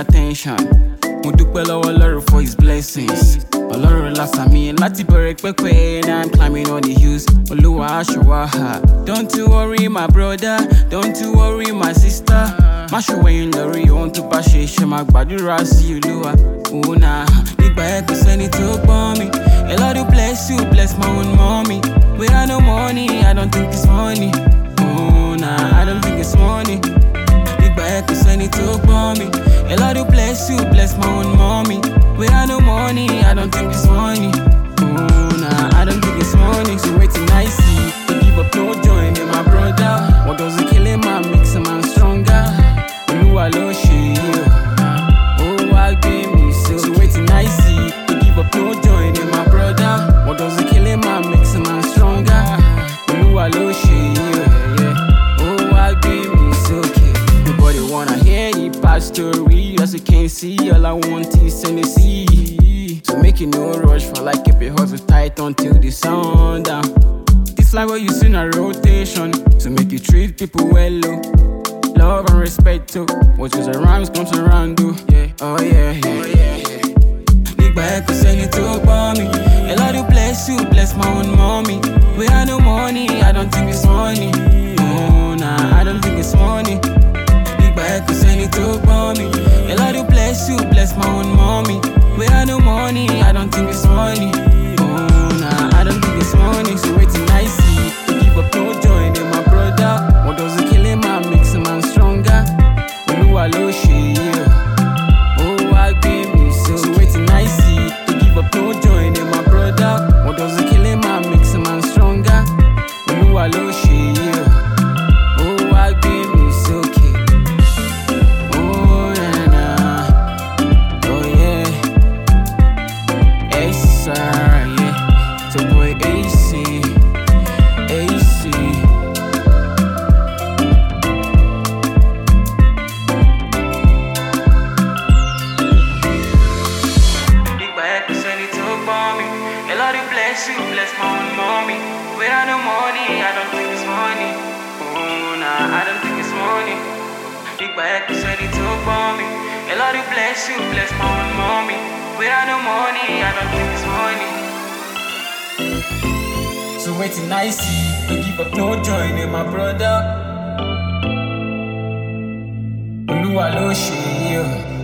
attention. Mo dúpẹ́ lọ́wọ́ Ọlọ́run for his blessings. Ọlọ́run lásà mi láti bẹ̀rẹ̀ pẹ́pẹ́, now I'm climbing on the hills. Olúwa aṣọwà ha. Don't you worry my brother, don't you worry my sister. Má ṣòwẹ́yìn lórí ohun tó bá ṣe máa gbàdúrà sí Olúwa. Òun náà nígbà ẹ kò sẹ́ni tó gbọ́n mi. A Lord will bless you, bless my own mommy. We have no money, I don't think it's money. Oh nah, I don't think it's money. Nígbà ẹ kò sẹ́ni tó gbọ́n mi. A Lord will bless you, bless my own mommy. We have no money, I don't think it's money. Oh nah, I don't think it's money. So waiting I see, to give up no join in my brother. What does it kill a man makes a man stronger? Olúwa ló ṣe yìí. Oh, wá gbé mi so. So waiting I see, to give up no join in my brother. What does it kill a man makes a man stronger? Olúwa ló ṣe yìí. Oh, wá gbé mi sókè. Nobody wanna hear the bad story. As you can see, all I want is Tennessee. So make you no rush for like keep your hustle tight until the sun down. This life what you see in a rotation. So make you treat people well, oh. Love and respect too. What goes around comes around, do. Yeah. Oh yeah, yeah. Nígbà ẹ kò sẹ́ni tó gbọ́n mi. A Lord will bless you, bless my own mommy. We have no money, I don't think it's money. Oh nah, I don't think it's money. Nígbà ẹ kò sẹ́ni tó gbọ́n mi. A Lord will bless you, bless my own mommy. We have no money, I don't think it's money. Oh nah, I don't think it's money. So waiting I see, to give up no join in my brother. What does it kill a man makes a man stronger? Olúwa ló ṣe yìí. Oh, wá gbé mi so. So waiting I see, to give up no join in my brother. What does it kill a man makes a man stronger? Olúwa ló ṣe yìí. Oh, wá gbé mi sókè. Oh, nah, nah. Oh, yeah. Yes, sir, yeah. So boy, AC. AC. A Lord will bless you, bless my own mommy. We have no money, I don't think it's money. Oh nah, I don't think it's money. Nígbà ẹ kò sẹ́ni tó gbọ́n mi. A Lord will bless you, bless my own mommy. We have no money, I don't think it's money. So waiting I see, to give up no join in my brother. Olúwa ló ṣe yìí.